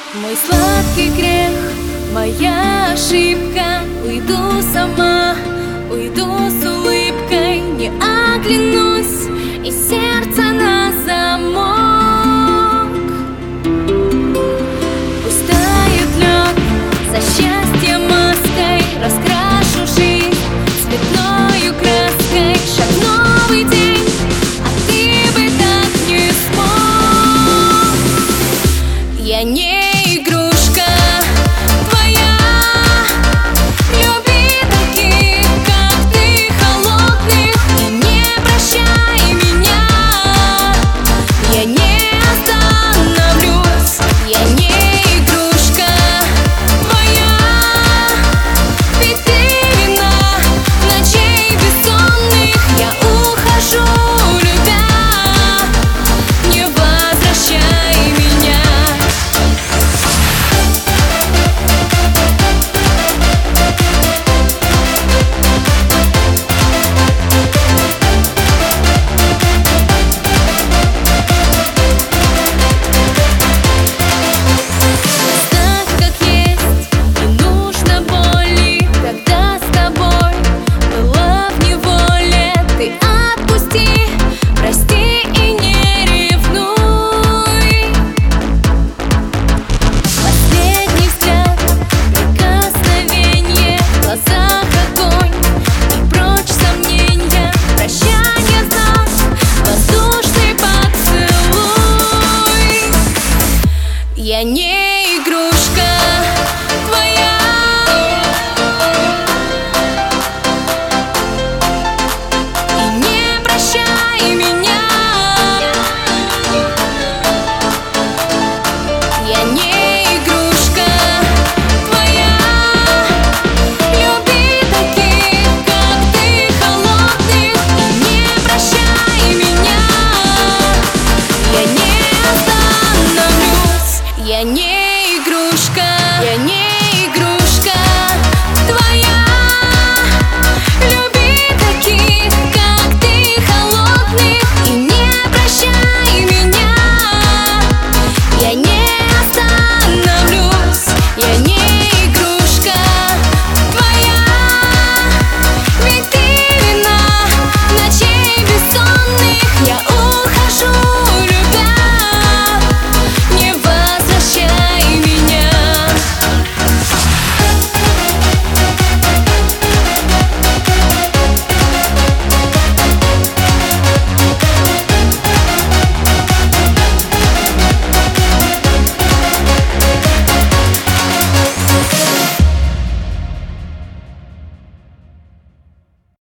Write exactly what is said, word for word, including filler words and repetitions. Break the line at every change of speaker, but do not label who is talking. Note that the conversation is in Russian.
Мой сладкий грех, моя ошибка. Уйду сама, уйду с улыбкой, не оглянусь, и сердце на замок. Пусть тает лед, за счастье маской раскрашу жизнь цветною краской. Шаг в новый день, а ты бы так не смог. Я не Я не игрушка.